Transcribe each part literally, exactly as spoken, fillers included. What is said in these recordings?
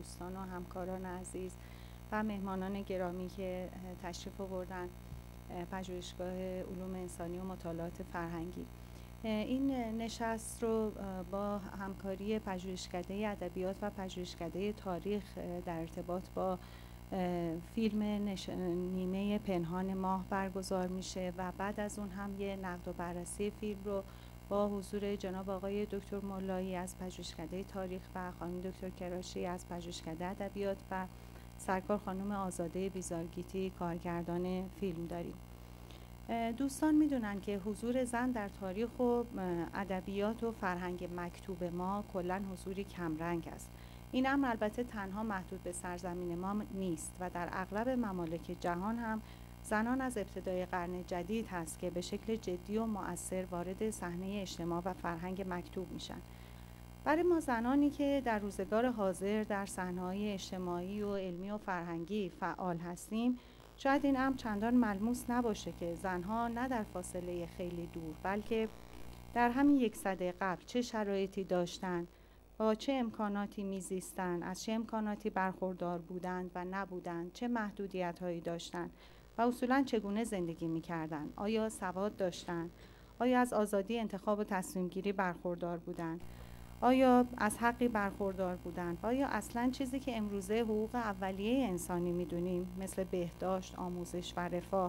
دوستان و همکاران عزیز و مهمانان گرامی که تشریف آوردن پژوهشگاه علوم انسانی و مطالعات فرهنگی. این نشست رو با همکاری پژوهشکده ادبیات و پژوهشکده تاریخ در ارتباط با فیلم نش... نیمه پنهان ماه برگزار میشه و بعد از اون هم یه نقد و بررسی فیلم رو با حضور جناب آقای دکتر مولایی از پژوهشکده تاریخ و خانم دکتر کراشی از پژوهشکده ادبیات و سرکار خانم آزاده بیزارگیتی کارگردان فیلم داریم. دوستان میدونن که حضور زن در تاریخ و ادبیات و فرهنگ مکتوب ما کلاً حضوری کمرنگ است. این امر البته تنها محدود به سرزمین ما نیست و در اغلب ممالک جهان هم زنان از ابتدای قرن جدید هست که به شکل جدی و مؤثر وارد صحنه اجتماع و فرهنگ مکتوب میشن. برای ما زنانی که در روزگار حاضر در صحنه‌های اجتماعی و علمی و فرهنگی فعال هستیم، شاید این امر چندان ملموس نباشه که زنها نه در فاصله خیلی دور بلکه در همین یک سده قبل چه شرایطی داشتند، با چه امکاناتی میزیستند، از چه امکاناتی برخوردار بودند و نبودند، چه محدودیت‌هایی داشتند و اصولاً چگونه زندگی می‌کردند. آیا سواد داشتند؟ آیا از آزادی انتخاب و تصمیم گیری برخوردار بودند؟ آیا از حقی برخوردار بودند؟ آیا اصلاً چیزی که امروزه حقوق اولیه انسانی می‌دونیم مثل بهداشت، آموزش و رفاه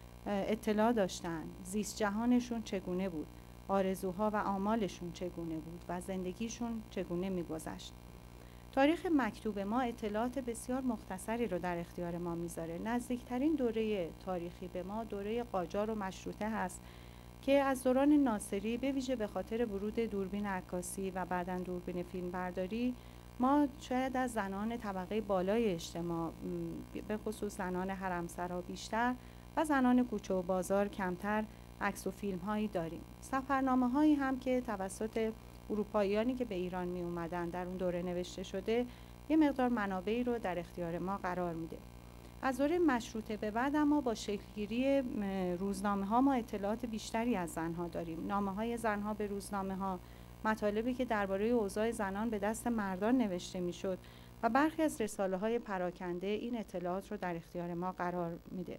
اطلاع داشتند؟ زیست جهانشون چگونه بود؟ آرزوها و آمالشون چگونه بود و زندگیشون چگونه می‌گذشت؟ تاریخ مکتوب ما اطلاعات بسیار مختصری رو در اختیار ما میذاره. نزدیکترین دوره تاریخی به ما دوره قاجار و مشروطه هست که از دوران ناصری به ویژه به خاطر ورود دوربین عکاسی و بعداً دوربین فیلمبرداری ما شاید از زنان طبقه بالای اجتماع، به خصوص زنان حرمسرا بیشتر و زنان کوچه و بازار کمتر عکس و فیلم هایی داریم. سفرنامه هایی هم که توسط اروپاییانی که به ایران می اومدن در اون دوره نوشته شده یه مقدار منابعی رو در اختیار ما قرار میده. از دوره مشروطه به بعد اما با شکلگیری روزنامه ها ما اطلاعات بیشتری از زنها داریم. نامه های زنها به روزنامه ها، مطالبی که درباره اوضاع زنان به دست مردان نوشته میشد و برخی از رساله های پراکنده این اطلاعات رو در اختیار ما قرار میده.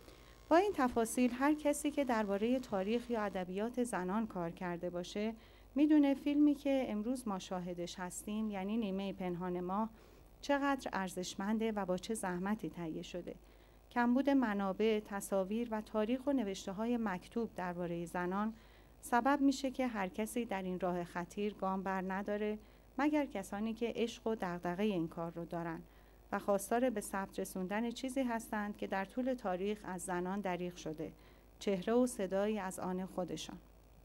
با این تفاصیل هر کسی که درباره تاریخ یا ادبیات زنان کار کرده باشه میدونه فیلمی که امروز ما شاهدش هستیم، یعنی نیمه پنهان ماه، چقدر ارزشمنده و با چه زحمتی تهیه شده. کمبود منابع، تصاویر و تاریخ و نوشته‌های مکتوب درباره زنان سبب میشه که هر کسی در این راه خطیر گام بر نداره مگر کسانی که عشق و دغدغه این کار رو دارن و خواستار به ثبت رسوندن چیزی هستند که در طول تاریخ از زنان دریغ شده، چهره و صدایی از آن خودشان.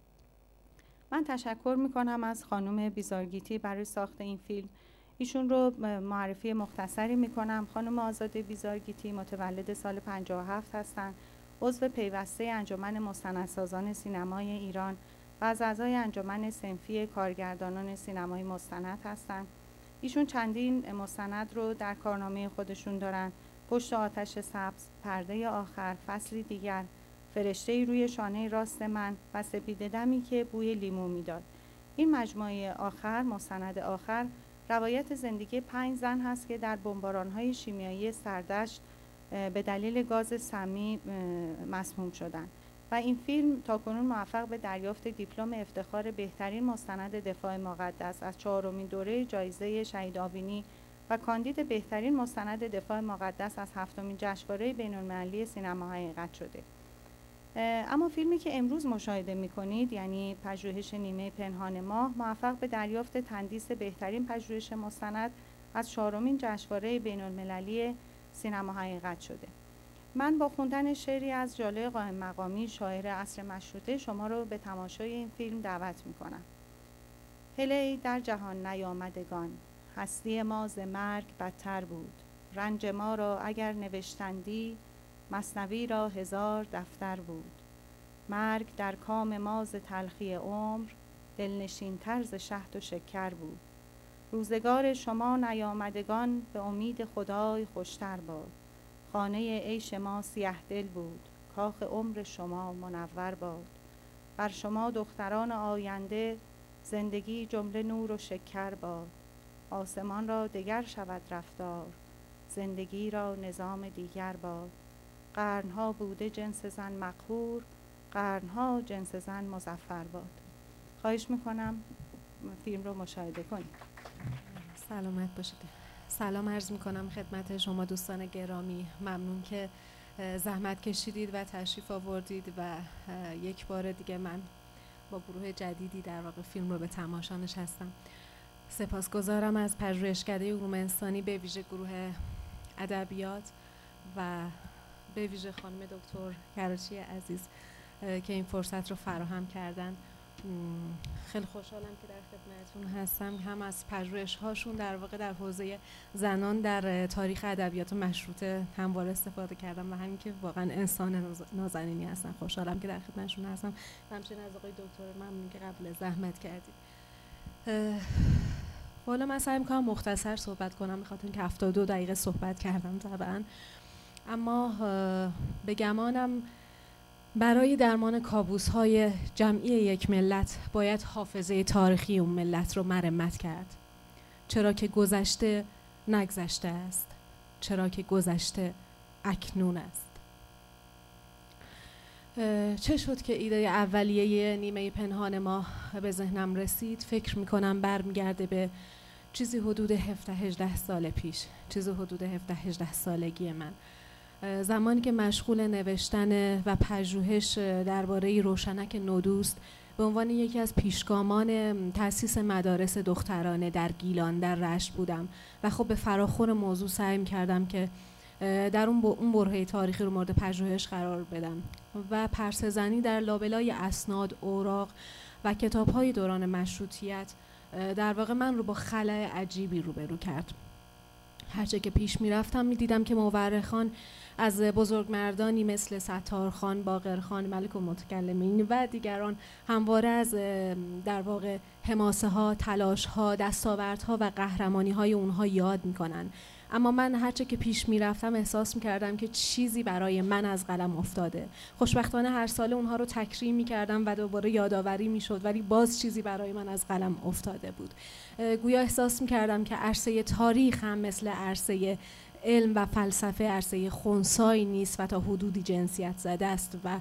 من تشکر میکنم از خانم بیزارگیتی برای ساخت این فیلم. ایشون رو معرفی مختصری میکنم. خانم آزاده بیزارگیتی متولد سال پنجاه و هفت هستند، عضو پیوسته انجمن مستندسازان سینمای ایران و از اعضای انجمن صنفی کارگردانان سینمای مستند هستند. ایشون چندین مستند رو در کارنامه خودشون دارن: پشت آتش سبز، پرده آخر، فصلی دیگر، فرشته‌ای روی شانه راست من و سپیده دمی که بوی لیمو میداد. این مجموعه آخر، مستند آخر، روایت زندگی پنج زن هست که در بمباران‌های شیمیایی سردشت به دلیل گاز سمی مسموم شدند و این فیلم تاکنون موفق به دریافت دیپلم افتخار بهترین مستند دفاع مقدس از چهارمین دوره جایزه شهید آوینی و کاندید بهترین مستند دفاع مقدس از هفتمین جشنواره بین‌المللی سینما حقیقت شده. اما فیلمی که امروز مشاهده می‌کنید، یعنی پژوهش نیمه پنهان ماه، موفق به دریافت تندیس بهترین پژوهش مستند از چهارمین جشنواره بین‌المللی سینما حقیقت شده. من با خوندن شعری از ژاله قائم مقامی، شاعر عصر مشروطه، شما رو به تماشای این فیلم دعوت می‌کنم. هله در جهان نیامدگان، هستی ما ز مرگ بدتر بود. رنج ما را اگر نوشتندی، مثنوی را هزار دفتر بود. مرگ در کام ما ز تلخی عمر، دلنشین تر ز شهد و شکر بود. روزگار شما نیامدگان، به امید خدای خوشتر باد. خانه عیش ما سیه دل بود، کاخ عمر شما منور باد. بر شما دختران آینده، زندگی جمله نور و شکر باد. آسمان را دگر شود رفتار، زندگی را نظام دیگر باد. قرنها بوده جنس زن مقهور، قرنها جنس زن مظفر باد. خواهش میکنم فیلم رو مشاهده کنید. سلامت باشید. سلام عرض میکنم خدمت شما دوستان گرامی. ممنون که زحمت کشیدید و تشریف آوردید و یک بار دیگه من با گروه جدیدی در واقع فیلم رو به تماشا نشستم. سپاسگزارم از پژوهشکده علوم انسانی، به ویژه گروه ادبیات و به ویژه خانم دکتر کراچی عزیز که این فرصت رو فراهم کردن. خیلی خوشحالم که در خدمتتون هستم، هم از پژوهش‌هاشون در واقع در حوزه زنان در تاریخ ادبیات مشروطه همواره استفاده کردم و همین که واقعا انسان نازنینی هستن. خوشحالم که در خدمتشون هستم. همچنین از آقای دکتر ممنون که قبل زحمت کردید. والا من سعی می‌کنم مختصر صحبت کنم، بخاطر اینکه هفتاد و دو دقیقه صحبت کردم طبعا، اما به گمانم برای درمان کابوس‌های جمعی یک ملت باید حافظه تاریخی اون ملت رو مرمت کرد. چرا که گذشته نگذشته است، چرا که گذشته اکنون است. چه شد که ایده اولیه نیمه پنهان ما به ذهنم رسید؟ فکر میکنم برمیگرده به چیزی حدود هفده هجده سال پیش، چیزی حدود هفده هجده سالگی من، زمانی که مشغول نوشتن و پژوهش درباره روشنک نودوست به عنوان یکی از پیشگامان تأسیس مدارس دخترانه در گیلان در رشت بودم و خب به فراخور موضوع سعی کردم که در اون اون برهه تاریخی رو مورد پژوهش قرار بدم و پرسه زنی در لابلای اسناد، اوراق و کتاب‌های دوران مشروطیت در واقع من رو با خلأ عجیبی روبرو کرد. هرچه که پیش می‌رفتم می‌دیدم که مورخان از بزرگمردانی مثل ستارخان، باقرخان، ملک المتکلمین و دیگران همواره از در واقع حماسه‌ها، تلاش‌ها، دستاوردها و قهرمانی‌های اونها یاد می‌کنن. اما من هرچه که پیش می‌رفتم احساس می‌کردم که چیزی برای من از قلم افتاده. خوشبختانه هر ساله اونها رو تکریم می‌کردم و دوباره یادآوری می‌شد، ولی باز چیزی برای من از قلم افتاده بود. گویا احساس می‌کردم که عرصه تاریخ هم مثل عرصه علم و فلسفه عرصه خنثی نیست و تا حدودی جنسیت زده است و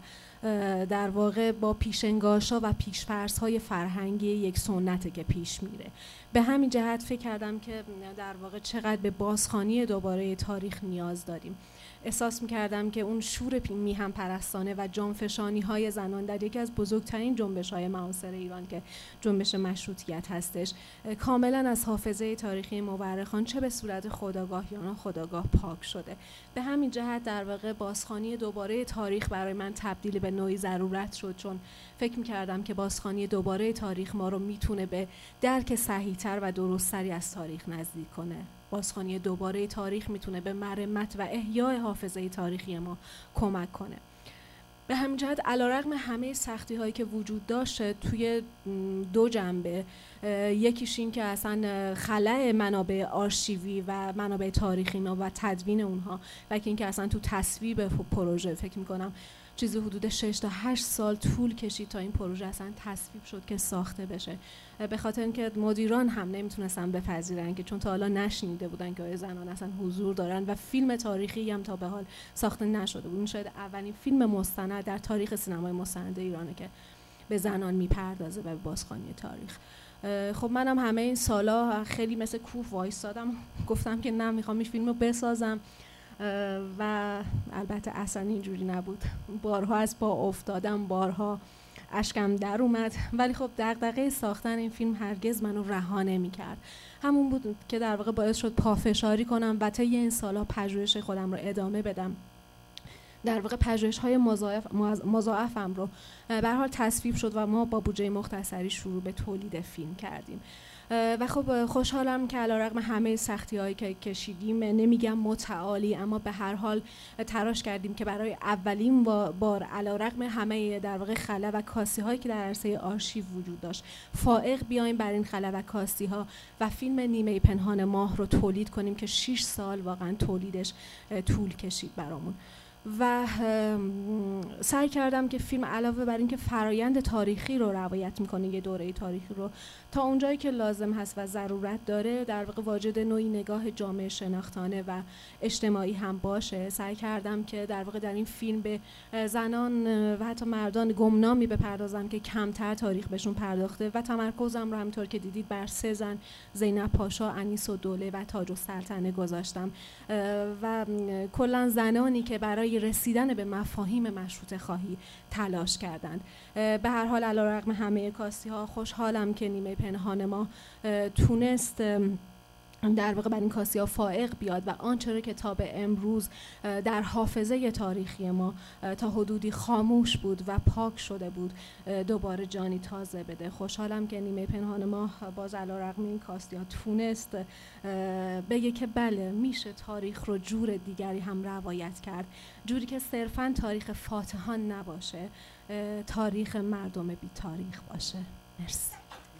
در واقع با پیشنگاشا و پیش‌فرض‌های فرهنگی یک سنته که پیش میره. به همین جهت فکر کردم که در واقع چقدر به بازخوانی دوباره تاریخ نیاز داریم. احساس می‌کردم که اون شور میهم پرستانه و جانفشانی‌های زنان در یکی از بزرگترین جنبش‌های معاصر ایران که جنبش مشروطیت هستش کاملاً از حافظه تاریخی مورخان چه به صورت خودآگاه یا ناخودآگاه پاک شده. به همین جهت در واقع بازخوانی دوباره تاریخ برای من تبدیل به نوعی ضرورت شد، چون فکر می‌کردم که بازخوانی دوباره تاریخ ما رو میتونه به درک صحیح‌تر و درست‌تری از تاریخ نزدیک کنه. بازخوانی دوباره تاریخ میتونه به مرمت و احیای حافظه تاریخی ما کمک کنه. به همین جهت علیرغم همه سختی هایی که وجود داشت توی دو جنبه، یکیش این که اصلا خلأ منابع آرشیوی و منابع تاریخی و تدوین اونها و اینکه اصلا تو تصویب پروژه فکر میکنم چیزی حدود شش تا هشت سال طول کشید تا این پروژه اصلا تصویب شد که ساخته بشه، به خاطر اینکه مدیران هم نمیتونستن بپذیرن که چون تا حالا نشنیده بودن که زنان اصلا حضور دارن و فیلم تاریخی هم تا به حال ساخته نشده بود. این شاید اولین فیلم مستند در تاریخ سینمای مستند ایرانه که به زنان میپردازه و به بازخوانی تاریخ. خب منم همه این سالا خیلی مثل کوه وایسادم، گفتم که نه میخوام این فیلمو بسازم و البته اصلا اینجوری نبود. بارها از پا افتادم، بارها اشکم در اومد، ولی خب دغدغه ساختن این فیلم هرگز منو رها نمی‌کرد. همون بود که در واقع باعث شد پافشاری کنم و طی این سال‌ها پژوهش خودم رو ادامه بدم. در واقع پژوهش‌های مضاعف مضاعفم رو به هر حال تصویب شد و ما با بودجه مختصری شروع به تولید فیلم کردیم. و خب خوشحالم که علیرغم همه سختی‌هایی که کشیدیم، نمیگم متعالی، اما به هر حال تلاش کردیم که برای اولین بار علیرغم همه در واقع خلا و کاسی‌هایی که در عرصه آرشیو وجود داشت فائق بیایم بر این خلا و کاسی‌ها و فیلم نیمه پنهان ماه رو تولید کنیم که شش سال واقعا تولیدش طول کشید برامون. و سعی کردم که فیلم علاوه بر اینکه فرایند تاریخی رو روایت میکنه، یه دوره تاریخی رو تا اونجایی که لازم هست و ضرورت داره، در واقع واجد نوعی نگاه جامعه شناختانه و اجتماعی هم باشه. سعی کردم که در واقع در این فیلم به زنان و حتی مردان گمنامی بپردازم که کمتر تاریخ بهشون پرداخته و تمرکزم رو همینطور که دیدید بر سه زن، زینب پاشا، انیس و دوله و تاج السلطنه گذاشتم و کلا زنانی که برای رسیدن به مفاهیم مشروطه خواهی تلاش کردند. به هر حال علیرغم همه کاستی ها خوشحالم که نیمه پنهان ما تونست در واقع بر این کاستی ها فائق بیاد و آنچه را که تا به امروز در حافظه تاریخی ما تا حدودی خاموش بود و پاک شده بود دوباره جانی تازه بده. خوشحالم که نیمه پنهان ما باز علیرغم این کاستی ها تونست بگه که بله میشه تاریخ رو جور دیگری هم روایت کرد، جوری که صرفاً تاریخ فاتحان نباشه، تاریخ مردم بی تاریخ باشه. مرسی.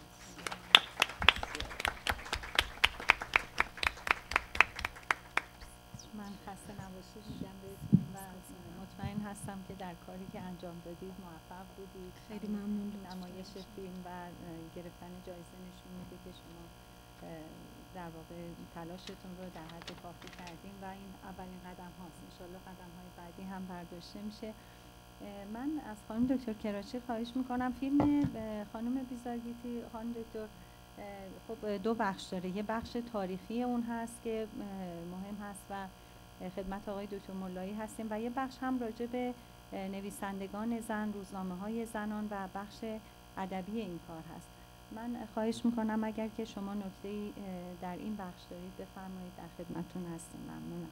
من خسته نباشید میگم بهتون و مطمئن هستم که در کاری که انجام دادید موفق بودید. خیلی ممنون. نمایش فیلم و گرفتن جایزه نشون میده که شما در واقع تلاشتون رو در حد کافی کردین و این اولین قدم هاست. انشالله قدم های بعدی هم برداشته میشه. من از خانم دکتر کراچی خواهش میکنم فیلم خانم بیزارگیتی، خانم دکتر خب دو بخش داره. یه بخش تاریخی اون هست که مهم هست و خدمت آقای دکتر ملایی هستیم و یه بخش هم راجع به نویسندگان زن، روزنامه های زنان و بخش ادبی این کار هست. من خواهش میکنم اگر که شما نکته‌ای در این بخش دارید بفرمایید، در خدمتتون هستیم. ممنونم.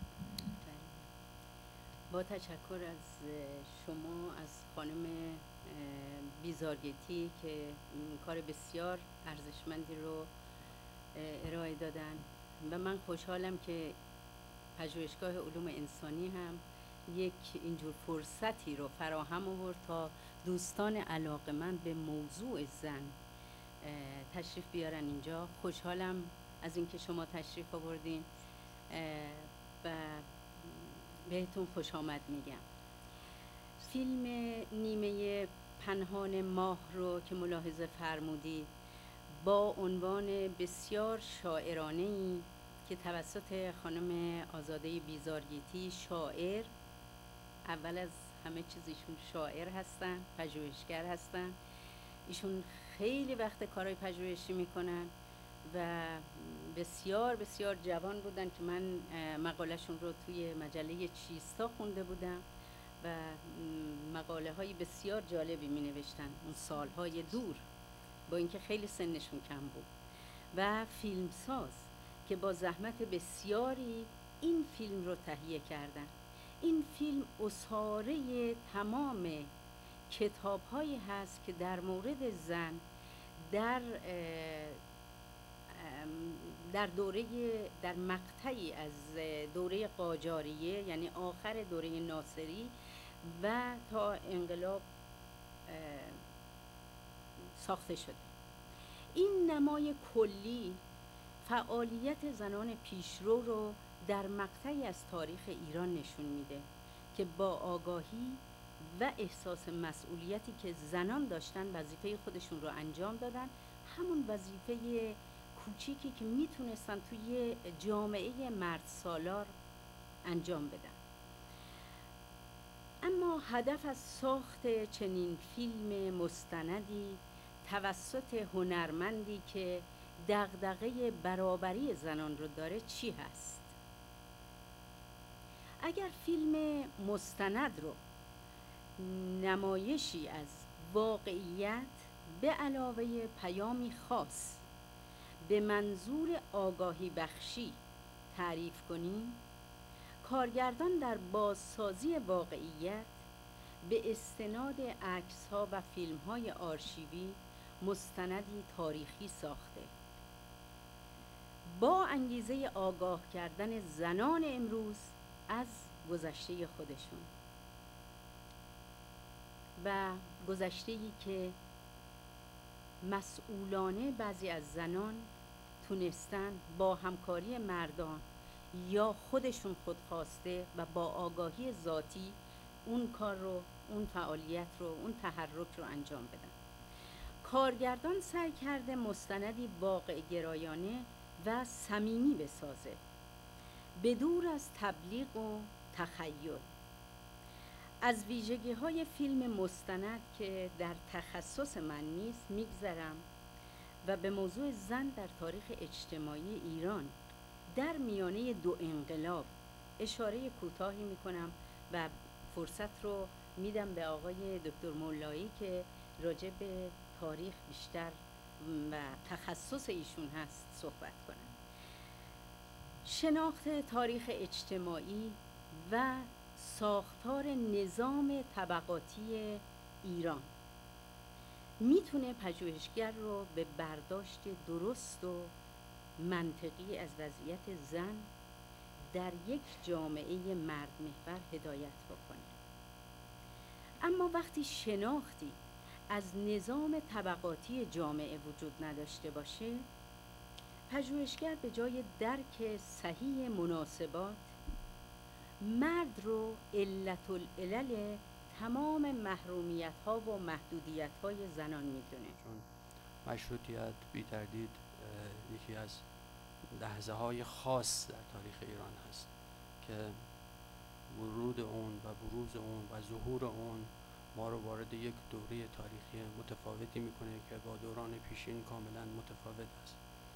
با تشکر از شما، از خانم بیزارگیتی که کار بسیار ارزشمندی رو ارائه دادن و من خوشحالم که پژوهشگاه علوم انسانی هم یک اینجور فرصتی رو فراهم آورد تا دوستان علاقه‌مند به موضوع زن تشریف بیارن اینجا. خوشحالم از اینکه شما تشریف آوردین و بهتون خوش آمد میگم. فیلم نیمه پنهان ماه رو که ملاحظه فرمودید با عنوان بسیار شاعرانه‌ای که توسط خانم آزاده بیزارگیتی، شاعر، اول از همه چیز ایشون شاعر هستن، پژوهشگر هستن، ایشون خیلی وقت کارهای پژوهشی میکنن و بسیار بسیار جوان بودن که من مقالهشون رو توی مجله چیستا خونده بودم و مقاله های بسیار جالبی می نوشتن اون سالهای دور، با اینکه خیلی سنشون کم بود. و فیلمساز که با زحمت بسیاری این فیلم رو تهیه کردن. این فیلم اساره تمام کتاب هایی هست که در مورد زن در در دوره در مقطعی از دوره قاجاریه، یعنی آخر دوره ناصری و تا انقلاب ساخته شده. این نمای کلی فعالیت زنان پیشرو رو در مقطعی از تاریخ ایران نشون میده که با آگاهی و احساس مسئولیتی که زنان داشتن وظیفه خودشون رو انجام دادن، همون وظیفه کوچیکی که میتونستن توی جامعه مرد سالار انجام بدن. اما هدف از ساخت چنین فیلم مستندی توسط هنرمندی که دغدغه برابری زنان رو داره چی هست؟ اگر فیلم مستند رو نمایشی از واقعیت به علاوه پیامی خاص به منظور آگاهی بخشی تعریف کنیم، کارگردان در بازسازی واقعیت به استناد عکس‌ها و فیلم‌های آرشیوی مستندی تاریخی ساخته با انگیزه آگاه کردن زنان امروز از گذشته خودشون و گذشته‌ای که مسئولانه بعضی از زنان تونستن با همکاری مردان یا خودشون خودخواسته و با آگاهی ذاتی اون کار رو، اون فعالیت رو، اون تحرک رو انجام بدن. کارگردان سعی کرده مستندی واقع گرایانه و صمیمی بسازه، بدور از تبلیغ و تخیل. از ویژگی های فیلم مستند که در تخصص من نیست میگذرم و به موضوع زن در تاریخ اجتماعی ایران در میانه دو انقلاب اشاره کوتاهی میکنم و فرصت رو میدم به آقای دکتر مولایی که راجع به تاریخ بیشتر و تخصص ایشون هست صحبت کنن. شناخت تاریخ اجتماعی و ساختار نظام طبقاتی ایران میتونه پژوهشگر رو به برداشت درست و منطقی از وضعیت زن در یک جامعه مرد محور هدایت بکنه. اما وقتی شناختی از نظام طبقاتی جامعه وجود نداشته باشه، پژوهشگر به جای درک صحیح مناسبات، مرد رو علت العلل تمام محرومیت ها و محدودیت های زنان میدونه. چون مشروطیت بی تردید یکی از لحظه های خاص در تاریخ ایران هست که ورود اون و بروز اون و ظهور اون ما رو وارد یک دوره تاریخی متفاوتی میکنه که با دوران پیشین کاملا متفاوت است.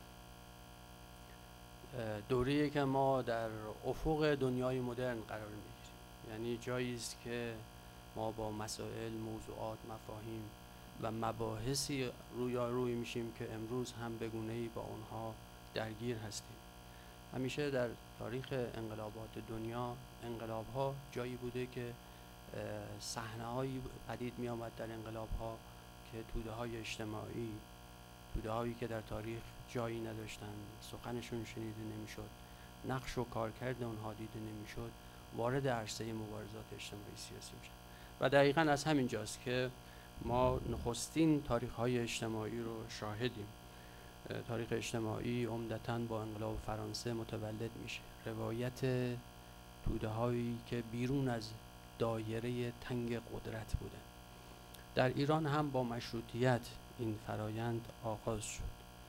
دوره‌ای که ما در افق دنیای مدرن قرار میگیریم، یعنی جایی است که ما با مسائل، موضوعات، مفاهیم و مباحثی رویاروی میشیم که امروز هم به گونه‌ای با اونها درگیر هستیم. همیشه در تاریخ انقلابات دنیا انقلاب‌ها جایی بوده که صحنه‌هایی پدید می آمد در انقلاب‌ها که توده‌های اجتماعی، توده‌هایی که در تاریخ جایی نداشتند، سخنشون شنیده نمی‌شد، نقش و کارکرد اونها دیده نمی‌شد، وارد عرصه مبارزات اجتماعی سیاسی میشن. و دقیقاً از همین جاست که ما نخستین تاریخ‌های اجتماعی رو شاهدیم. تاریخ اجتماعی عمدتاً با انقلاب فرانسه متولد میشه. روایت توده‌هایی که بیرون از دایره تنگ قدرت بودن. در ایران هم با مشروطیت این فرایند آغاز شد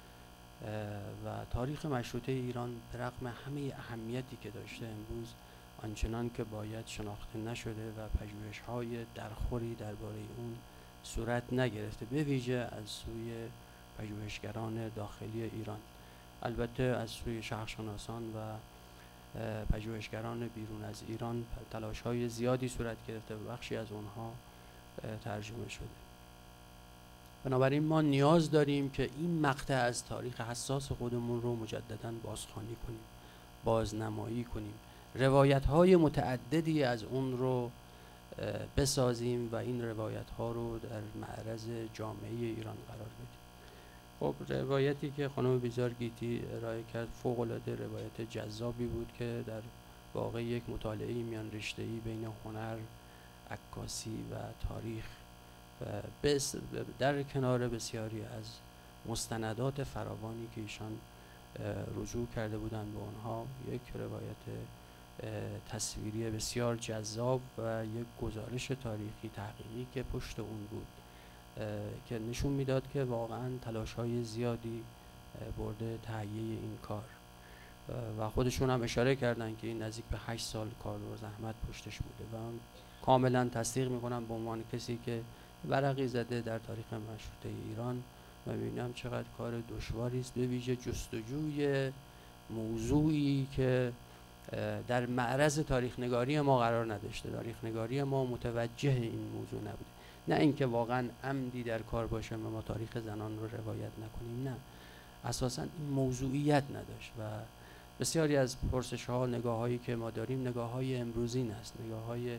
و تاریخ مشروطه ایران به رغم همه اهمیتی که داشته امروز آنچنان که باید شناخته نشده و پژوهش‌های درخوری درباره اون صورت نگرفته، به ویژه از سوی پژوهشگران داخلی ایران. البته از سوی شرق‌شناسان و پژوهشگران بیرون از ایران تلاش‌های زیادی صورت گرفته و بخشی از اونها ترجمه شده. بنابراین ما نیاز داریم که این مقطع از تاریخ حساس خودمون رو مجدداً بازخوانی کنیم، بازنمایی کنیم، روایت‌های متعددی از اون رو بسازیم و این روایت‌ها رو در معرض جامعه ایران قرار بدیم. خب روایتی که خانم بیزار گیتی ارائه کرد فوق‌العاده روایت جذابی بود که در واقع یک مطالعه میان رشته‌ای بین هنر، عکاسی و تاریخ بس در کنار بسیاری از مستندات فراوانی که ایشان رجوع کرده بودند به آنها، یک روایت تصویری بسیار جذاب و یک گزارش تاریخی تحقیقی که پشت اون بود که نشون میداد که واقعا تلاش‌های زیادی برده تهیه این کار و خودشون هم اشاره کردن که این نزدیک به هشت سال کار و زحمت پشتش بوده و کاملا تصدیق میکنم به عنوان کسی که ورقی زده در تاریخ مشروطه ایران و میبینم چقدر کار دشواری است، به ویژه جستجوی موضوعی که در معرض تاریخ نگاری ما قرار نداشته. تاریخ نگاری ما متوجه این موضوع نبوده، نه اینکه واقعا عمدی در کار باشه و ما تاریخ زنان رو روایت نکنیم، نه، اساسا این موضوعیت نداشت و بسیاری از پرسش ها، نگاه هایی که ما داریم نگاه های امروزین است، نگاه های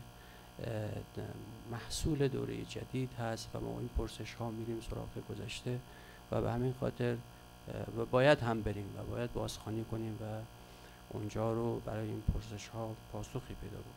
محصول دوره جدید هست و ما این پرسش ها میریم سراغ گذشته و به همین خاطر و باید هم بریم و باید بازخوانی کنیم و اونجا رو برای این پرسش ها پاسخی پیدا کنیم.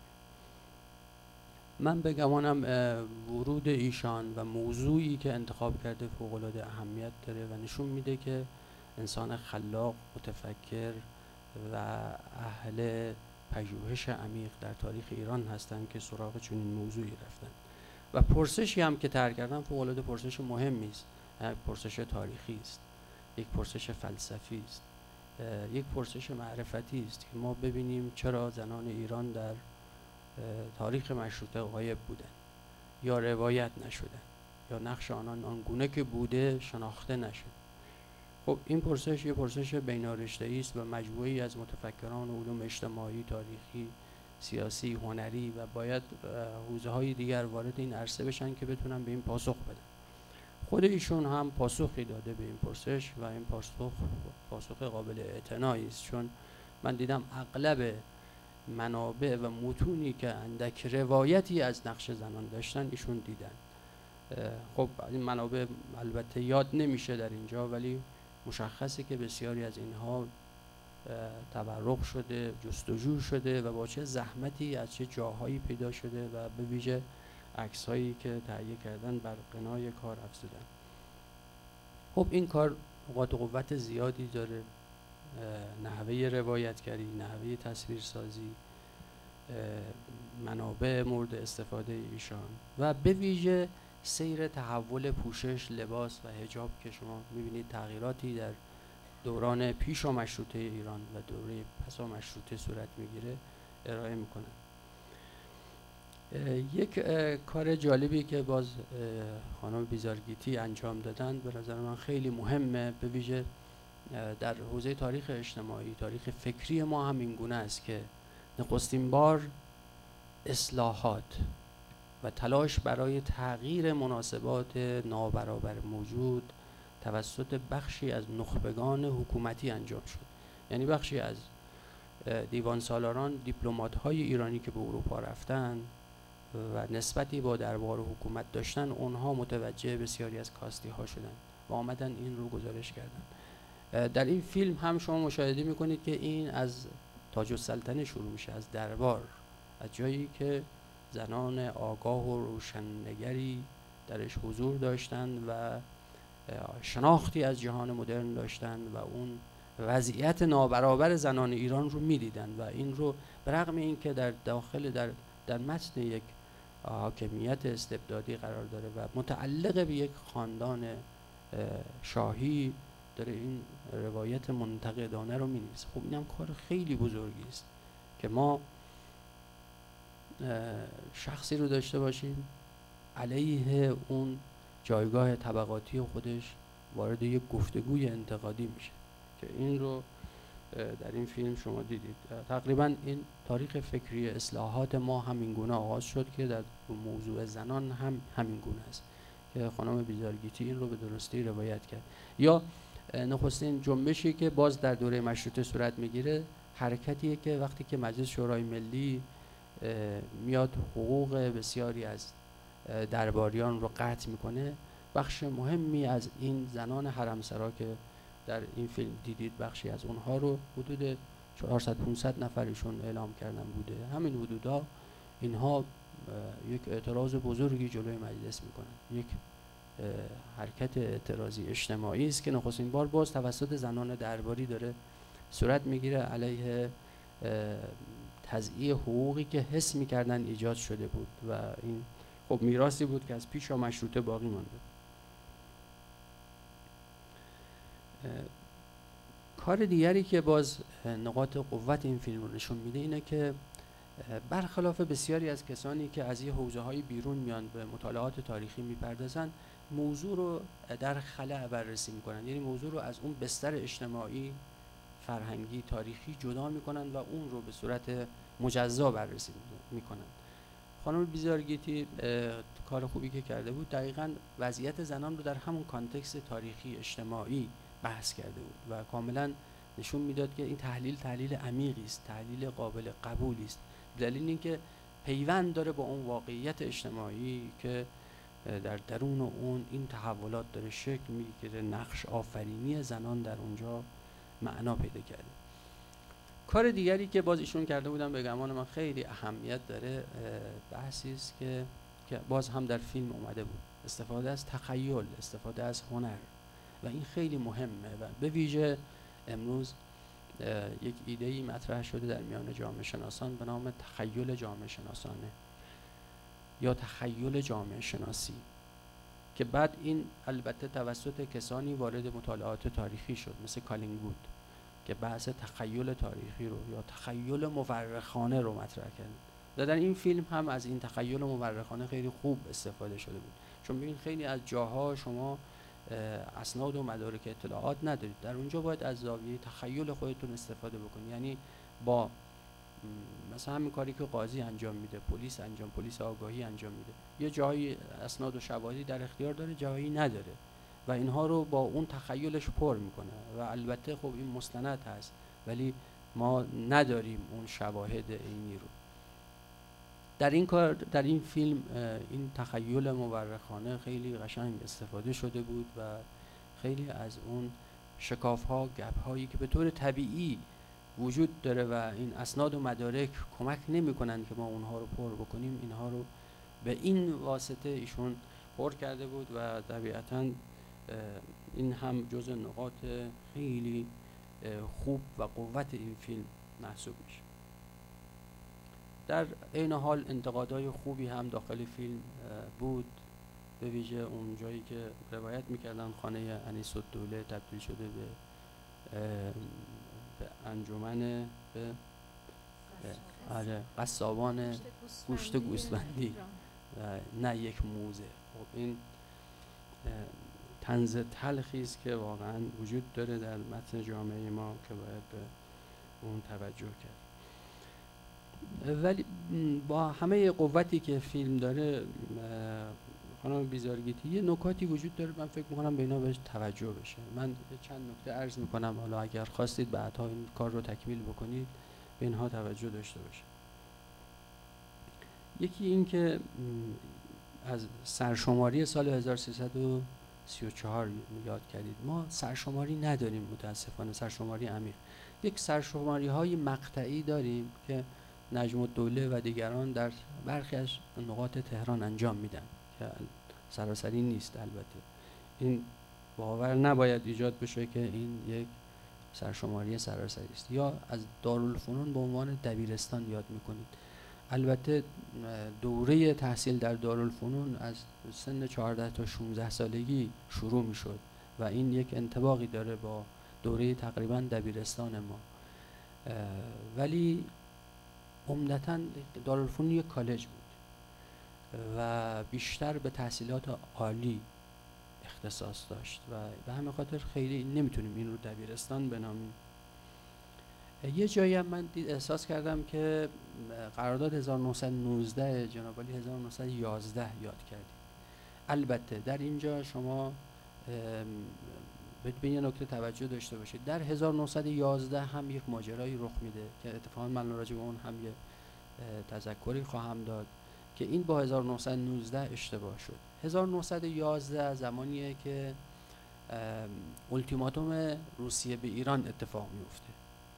من بگمانم ورود ایشان و موضوعی که انتخاب کرده فوق‌العاده اهمیت داره و نشون میده که انسان خلاق، متفکر و اهل پژوهش عمیق در تاریخ ایران هستند که سراغ چنین موضوعی رفتن و پرسشی هم که طرح کردن فوق‌العاده پرسش مهمی است. یک پرسش تاریخی است، یک پرسش فلسفی است، یک پرسش معرفتی است که ما ببینیم چرا زنان ایران در تاریخ مشروطه غایب بودند یا روایت نشدند یا نقش آنان آنگونه که بوده شناخته نشد. خب این پرسش یه پرسش بین‌رشته‌ای است و مجموعه‌ای از متفکران علوم اجتماعی، تاریخی، سیاسی، هنری و باید حوزه‌های دیگر وارد این عرصه بشن که بتونن به این پاسخ بدن. خود ایشون هم پاسخی داده به این پرسش و این پاسخ پاسخ قابل اعتنایی است، چون من دیدم اغلب منابع و متونی که اندک روایتی از نقش زنان داشتن ایشون دیدن. خب این منابع البته یاد نمیشه در اینجا، ولی مشخصه که بسیاری از اینها تبرق شده، جستجو شده و با چه زحمتی از چه جاهایی پیدا شده و به ویژه عکس‌هایی که تهیه کردن بر قنای کار افزودن. خب این کار نقاط قوت زیادی داره، نحوه روایتگری، نحوه تصویرسازی، منابع مورد استفاده ایشان و به ویژه سیر تحول پوشش، لباس و حجاب که شما می‌بینید تغییراتی در دوران پیش و مشروطه ایران و دوره پس و مشروطه صورت میگیره ارائه میکنن. یک کار جالبی که باز خانم بیزارگیتی انجام دادن به نظر من خیلی مهمه، به ویژه در حوزه تاریخ اجتماعی، تاریخ فکری ما هم این گونه است که نخستین بار اصلاحات و تلاش برای تغییر مناسبات نابرابر موجود توسط بخشی از نخبگان حکومتی انجام شد. یعنی بخشی از دیوان سالاران، دیپلمات‌های ایرانی که به اروپا رفتن و نسبتی با دربار و حکومت داشتن، اونها متوجه بسیاری از کاستی ها شدن و آمدن این رو گزارش کردن. در این فیلم هم شما مشاهده میکنید که این از تاج السلطنه شروع میشه، از دربار، از جایی که زنان آگاه و روشنگری درش حضور داشتند و شناختی از جهان مدرن داشتند و اون وضعیت نابرابر زنان ایران رو میدیدند و این رو برغم این که در داخل در در متن یک حاکمیت استبدادی قرار داره و متعلق به یک خاندان شاهی داره این روایت منتقدانه رو می‌نویسه. خب اینم کار خیلی بزرگی است که ما شخصی رو داشته باشیم علیه اون جایگاه طبقاتی خودش وارد یک گفتگوی انتقادی میشه که این رو در این فیلم شما دیدید. تقریبا این تاریخ فکری اصلاحات ما همین گونه آغاز شد که در موضوع زنان هم همین گونه است که خانم بیزارگیتی این رو به درستی روایت کرد. یا نخستین جنبشی که باز در دوره مشروطه صورت میگیره، حرکتیه که وقتی که مجلس شورای ملی میاد حقوق بسیاری از درباریان رو قطع میکنه، بخش مهمی از این زنان حرمسرا که در این فیلم دیدید بخشی از اونها رو حدود چهارصد پانصد نفرشون اعلام کردن بوده. همین حدودا اینها یک اعتراض بزرگی جلوی مجلس میکنن، یک حرکت اعتراضی اجتماعی است که نخستین بار باز توسط زنان درباری داره صورت میگیره علیه تضییع حقوقی که حس میکردن ایجاد شده بود و این خب میراثی بود که از پیش و مشروطه باقی مانده. کار دیگری که باز نقاط قوت این فیلم رو نشون میده اینه که برخلاف بسیاری از کسانی که از یه حوزه‌های بیرون میان به مطالعات تاریخی میپردازن، موضوع رو در خلأ بررسی میکنن، یعنی موضوع رو از اون بستر اجتماعی، فرهنگی، تاریخی جدا میکنن و اون رو به صورت مجزا بررسی میکنن. خانم بیزارگیتی کار خوبی که کرده بود دقیقاً وضعیت زنان رو در همون کانتکست تاریخی اجتماعی بحث کرده بود و کاملا نشون میداد که این تحلیل تحلیل عمیقی است، تحلیل قابل قبولی است، دلیل اینکه پیوند داره با اون واقعیت اجتماعی که در درون اون این تحولات داره شکل میگیره، نقش آفرینی زنان در اونجا معنا پیدا کرده. کار دیگری که باز ایشون کرده بودن به گمان من خیلی اهمیت داره، بحثی است که که باز هم در فیلم اومده بود، استفاده از تخیل، استفاده از هنر و این خیلی مهمه و به ویژه امروز یک ایده‌ای مطرح شده در میان جامعه شناسان به نام تخیل جامعه شناسانه یا تخیل جامعه شناسی، که بعد این البته توسط کسانی وارد مطالعات تاریخی شد مثل کالینگوود که بحث تخیل تاریخی رو یا تخیل مورخانه رو مطرح کرد. و در این فیلم هم از این تخیل مورخانه خیلی خوب استفاده شده بود، چون ببین خیلی از جاها شما اسناد و مدارک اطلاعات ندارید، در اونجا باید از زاویه تخیل خودتون استفاده بکنید. یعنی با مثلا همین کاری که قاضی انجام میده، پلیس انجام پلیس آگاهی انجام میده، یه جایی اسناد و شواهدی در اختیار داره، جایی نداره و اینها رو با اون تخیلش پر میکنه و البته خب این مستند هست ولی ما نداریم اون شواهد عینی رو. در این کار در این فیلم این تخیل مورخانه خیلی قشنگ استفاده شده بود و خیلی از اون شکاف‌ها، گپ‌هایی که به طور طبیعی وجود داره و این اسناد و مدارک کمک نمی‌کنند که ما اونها رو پر بکنیم، اینها رو به این واسطه ایشون پر کرده بود و طبیعتاً این هم جزء نقاط خیلی خوب و قوت این فیلم محسوب میشه. در عین حال انتقادهای خوبی هم داخل فیلم بود، به ویژه اون جایی که روایت میکردن خانه انیس الدوله تبدیل شده به به انجمن به آره قصابان گوشت گوسفندی نه یک موزه. خب این طنز تلخی است که واقعا وجود داره در متن جامعه ما که باید به اون توجه کرد. ولی با همه قوتی که فیلم داره خانم بیزارگیتی یه نکاتی وجود داره، من فکر میکنم به اینا بهش توجه بشه. من چند نکته عرض میکنم، حالا اگر خواستید بعدها این کار رو تکمیل بکنید به اینها توجه داشته باشه. یکی این که از سرشماری سال هزار و سیصد و سی و چهار یاد کردید، ما سرشماری نداریم متاسفانه، سرشماری عمیق. یک سرشماری های مقطعی داریم که نجم الدوله و دیگران در برخی از نقاط تهران انجام میدن که سراسری نیست. البته این باور نباید ایجاد بشه که این یک سرشماری سراسری است. یا از دارالفنون به عنوان دبیرستان یاد میکنید. البته دوره تحصیل در دارالفنون از سن چهارده تا شانزده سالگی شروع میشد و این یک انطباقی داره با دوره تقریبا دبیرستان ما، ولی عمدتاً دارالفنون یک کالج بود و بیشتر به تحصیلات عالی اختصاص داشت و به همین خاطر خیلی نمیتونیم این رو دبیرستان بنامیم. یه جایی هم من دید احساس کردم که قرارداد هزار و نهصد و نوزده جناب عالی هزار و نهصد و یازده یاد کردید. البته در اینجا شما به یه نکته توجه داشته باشید، در هزار و نهصد و یازده هم یک ماجرایی رخ میده که اتفاقا من راجع به اون هم یه تذکری خواهم داد که این با هزار و نهصد و نوزده اشتباه شد. هزار و نهصد و یازده زمانیه که اولتیماتوم روسیه به ایران اتفاق میفته،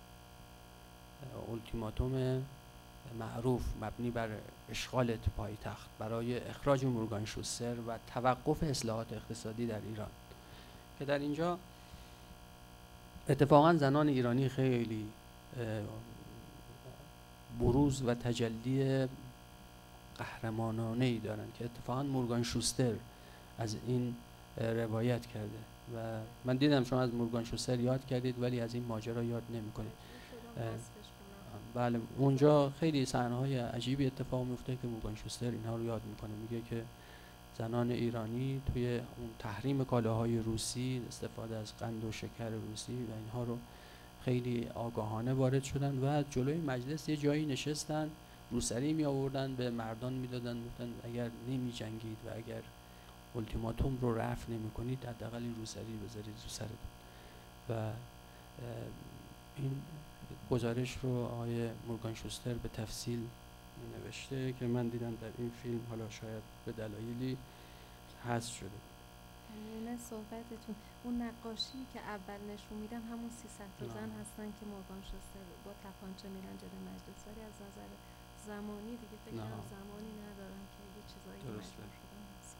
اولتیماتوم معروف مبنی بر اشغال پایتخت برای اخراج مورگان شوستر و توقف اصلاحات اقتصادی در ایران، که در اینجا اتفاقا زنان ایرانی خیلی بروز و تجلی قهرمانانه‌ای دارن که اتفاقا مورگان شوستر از این روایت کرده و من دیدم شما از مورگان شوستر یاد کردید ولی از این ماجرا یاد نمی‌کنید. بله اونجا خیلی صحنه‌های عجیبی اتفاق میفته که مورگان شوستر اینها رو یاد میکنه، میگه که زنان ایرانی توی اون تحریم کالاهای روسی، استفاده از قند و شکر روسی و اینها رو خیلی آگاهانه وارد شدن و جلوی مجلس یه جایی نشستن، روسری می آوردن به مردان میدادن، گفتن اگر نمی جنگید و اگر اولتیماتوم رو رفع نمی کنید حداقل روسری بذارید رو سرتون. و این گزارش رو آقای مورگان شوستر به تفصیل نوشته که من دیدم در این فیلم، حالا شاید به دلایلی حذف شده. میونه صحبتتون اون نقاشی که اول نشون میدن همون سیصد تا زن هستن که مورگان شوستر با تپانچه میرن جلوی مجلس، ولی از نظر زمانی دیگه فکر کنم زمانی ندارن که یه چیزایی مجبور شدن هست.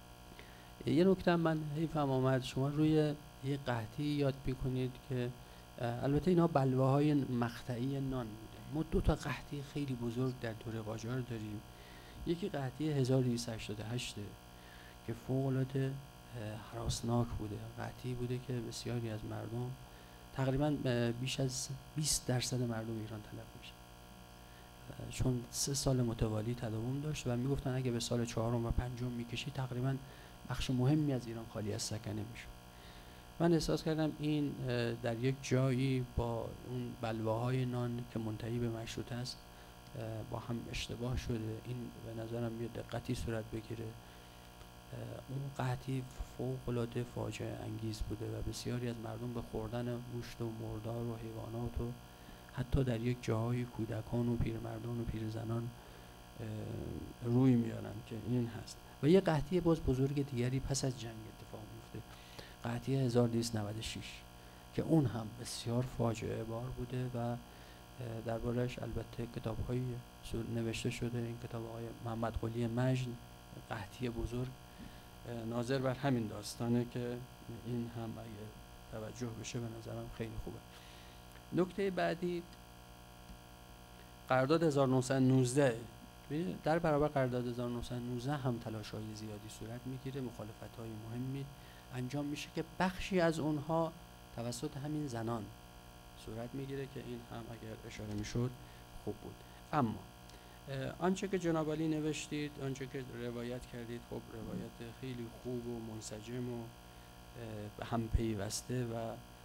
یه نکته من حیفم آمد، شما روی یه قحطی یاد میکنید که البته اینا بلواهای مقطعی نان بوده. ما دو تا قحطی خیلی بزرگ در دوره قاجار داریم. یکی قحطی هزار و دویست و هشتاد و هشت که فوق العاده هراسناک بوده، قحطی بوده که بسیاری از مردم، تقریبا بیش از بیست درصد مردم ایران تلف میشه، چون سه سال متوالی تداوم داشت و میگفتن اگه به سال چهارم و پنجم میکشی تقریبا بخش مهمی از ایران خالی از سکنه میشه. من احساس کردم این در یک جایی با اون بلواهای نان که منتهی به مشروطه است با هم اشتباه شده. این به نظرم یه دقتی صورت بگیره. اون قحطی فوق‌العاده فاجعه انگیز بوده و بسیاری از مردم به خوردن گوشت و مردار و حیوانات و حتی در یک جاهای کودکان و پیرمردان و پیرزنان روی میارن که این هست. و یه قحطی باز بزرگ دیگری پس از جنگ اتفاق میفته، قحطی هزار و دویست و نود و شش که اون هم بسیار فاجعه بار بوده و درباره‌اش البته کتاب‌هایی نوشته شده. این کتاب آقای محمد قلی مجد، قحطی بزرگ، ناظر بر همین داستانه که این هم اگه توجه بشه به نظرم خیلی خوبه. نکته بعدی قرارداد هزار و نهصد و نوزده. در برابر قرارداد هزار و نهصد و نوزده هم تلاش‌های زیادی صورت میگیره، مخالفت‌های مهمی انجام میشه که بخشی از اونها توسط همین زنان صورت میگیره که این هم اگر اشاره میشد خوب بود. اما آنچه که جناب عالی نوشتید، آنچه که روایت کردید، خب روایت خیلی خوب و منسجم و هم پیوسته و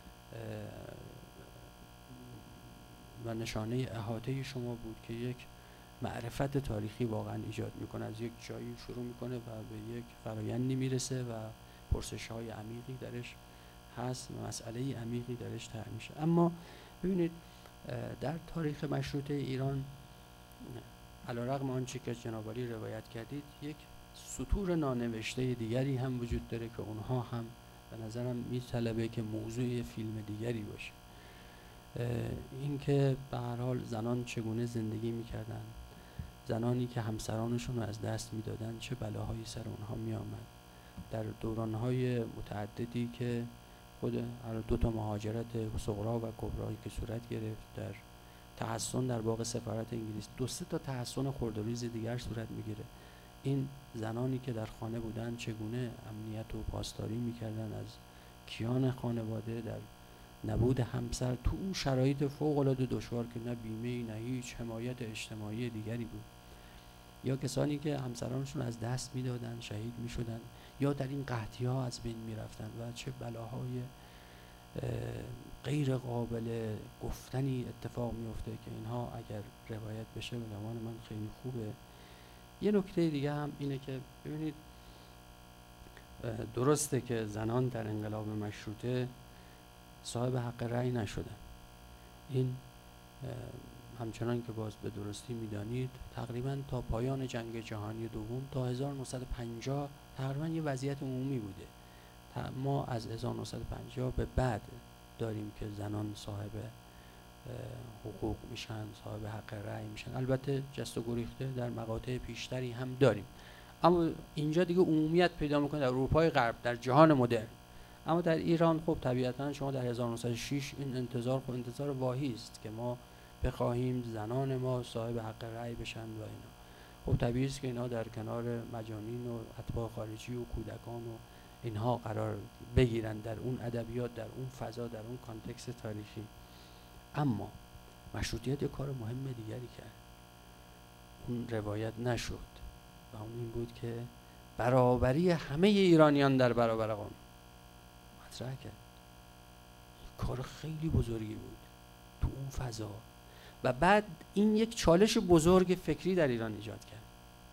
و نشانه احاطه شما بود که یک معرفت تاریخی واقعا ایجاد میکنه. از یک جایی شروع میکنه و به یک فرایندی میرسه و پرسش های عمیقی درش هست، مسئله عمیقی درش طرح میشه. اما ببینید در تاریخ مشروطه ایران علیرغم آنچه که جناب عالی روایت کردید، یک سطور نانوشته دیگری هم وجود داره که اونها هم به نظرم میطلبه که موضوع فیلم دیگری باشه. این که به هر حال زنان چگونه زندگی میکردن، زنانی که همسرانشون رو از دست میدادن چه بلاهایی سر اونها میآمد، در دورانهای متعددی که خود دو تا مهاجرت صغرا و کبرایی که صورت گرفت، در تحصن در باغ سفارت انگلیس، دو سه تا تحصن خرده‌ریز دیگر صورت میگیره. این زنانی که در خانه بودن چگونه امنیت و پاسداری میکردن از کیان خانواده در نبود همسر تو اون شرایط فوق العاده دشوار که نه بیمه نه هیچ حمایت اجتماعی دیگری بود، یا کسانی که همسرانشون از دست میدادن، شهید میشدن، یا در این قحطی ها از بین میرفتن و چه بلاهای غیر قابل گفتنی اتفاق میفته که اینها اگر روایت بشه به گمان من خیلی خوبه. یه نکته دیگه هم اینه که ببینید درسته که زنان در انقلاب مشروطه صاحب حق رأی نشدن. این همچنان که باز به درستی میدانید تقریبا تا پایان جنگ جهانی دوم تا هزار و نهصد و پنجاه تقریبا یه وضعیت عمومی بوده. ما از هزار و نهصد و پنجاه به بعد داریم که زنان صاحب حقوق میشن، صاحب حق رأی میشن. البته جست و گریخته در مقاطع پیشتری هم داریم، اما اینجا دیگه عمومیت پیدا میکنه در اروپای غرب، در جهان مدرن. اما در ایران خب طبیعتا شما در هزار و نهصد و شش این انتظار خب انتظار واهی است که ما بخواهیم زنان ما صاحب حق رأی بشن و اینا. خب طبیعی است که اینا در کنار مجانین و اتباع خارجی و کودکان و اینها قرار بگیرن در اون ادبیات، در اون فضا، در اون کانتکست تاریخی. اما مشروطیت یک کار مهم دیگری کرد، اون روایت نشد و اون این بود که برابری همه ایرانیان در برابر قانون مطرح کرد. کار خیلی بزرگی بود تو اون فضا و بعد این یک چالش بزرگ فکری در ایران ایجاد کرد.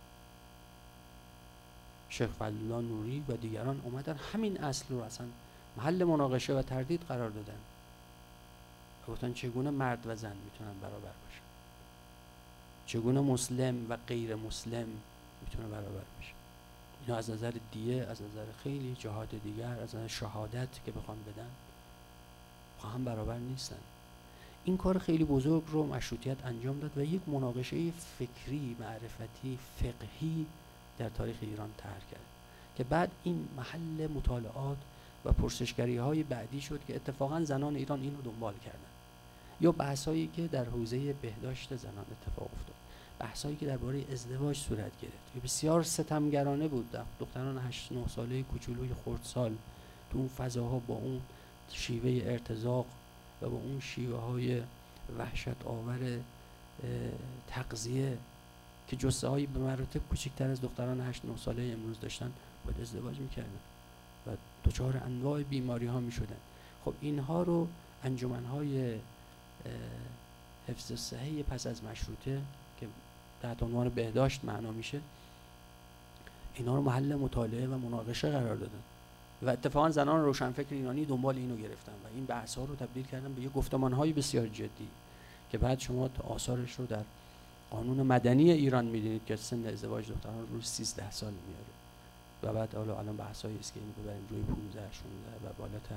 شیخ فضلالله نوری و دیگران اومدن همین اصل رو اصلا محل مناقشه و تردید قرار دادن. گفتن چگونه مرد و زن میتونن برابر باشن، چگونه مسلم و غیر مسلم میتونه برابر بشه. اینا از نظر دیه، از نظر خیلی جهات دیگر، از نظر شهادت که بخوان بدن با هم برابر نیستن. این کار خیلی بزرگ رو مشروطیت انجام داد و یک مناقشه فکری، معرفتی، فقهی در تاریخ ایران طرح کرد که بعد این محل مطالعات و پرسشگری های بعدی شد که اتفاقا زنان ایران اینو دنبال کردن، یا بحث هایی که در حوزه بهداشت زنان اتفاق افتاد، بحث هایی که درباره ازدواج صورت گرفت که بسیار ستمگرانه بود. دختران هشت نه ساله کوچولوی خردسال تو اون فضاها با اون شیوه ارتزاق و با اون شیوه های وحشت آور تغذیه که جثه هایی به مراتب کوچکتر از دختران هشت نه ساله امروز داشتن، باید ازدواج میکردن و دچار انواع بیماری ها میشدن. خب اینها رو انجمن های حفظ صحه پس از مشروطه که تحت عنوان بهداشت معنا میشه، اینا رو محل مطالعه و مناقشه قرار دادن و اتفاقا زنان روشنفکر ایرانی دنبال اینو گرفتن و این بحث ها رو تبدیل کردن به یه گفتمان های بسیار جدی که بعد شما آثارش رو در قانون مدنی ایران میدونید که سن ازدواج دختران رو سیزده سال میاره و بعد حالا الان بحثایی است که اینو ببریم روی پانزده شانزده و بالاتر.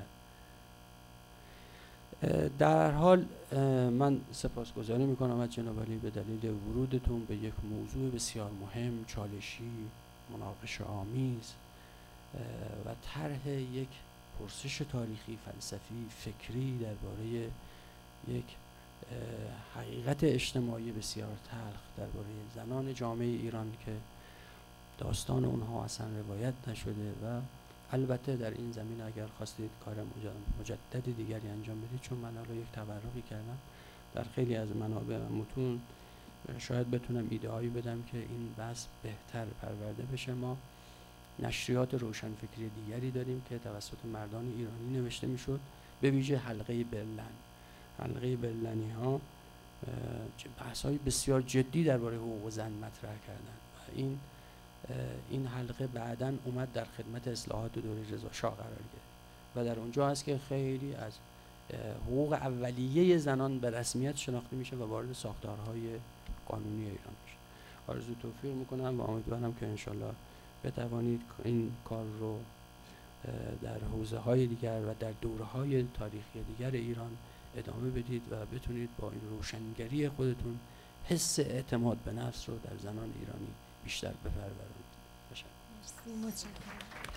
در حال من سپاسگزاری میکنم از جناب علی به دلیل ورودتون به یک موضوع بسیار مهم، چالشی، مناقشه آمیز و طرح یک پرسش تاریخی، فلسفی، فکری درباره یک حقیقت اجتماعی بسیار تلخ درباره زنان جامعه ایران که داستان اونها اصلا روایت نشده و البته در این زمین اگر خواستید کار مجدد دیگری انجام بدید، چون من حالا یک تبرکی کردم در خیلی از منابع و متون، شاید بتونم ایده هایی بدم که این بحث بهتر پرورده بشه. ما نشریات روشنفکری دیگری داریم که توسط مردان ایرانی نوشته میشد، به ویژه حلقه برلن. حلقه برلنی ها بحث های بسیار جدی درباره حقوق زن مطرح کردن و این این حلقه بعداً اومد در خدمت اصلاحات دوره رضا شاه قرار گرفت و در اونجا هست که خیلی از حقوق اولیه زنان به رسمیت شناخته میشه و وارد ساختارهای قانونی ایران میشه. آرزو توفیق میکنم و امیدوارم که انشالله بتوانید این کار رو در حوزه های دیگر و در دوره های تاریخی دیگر ایران ادامه بدید و بتونید با این روشنگری خودتون حس اعتماد به نفس رو در زنان ایرانی بیشتر بپرورانید. متشکرم.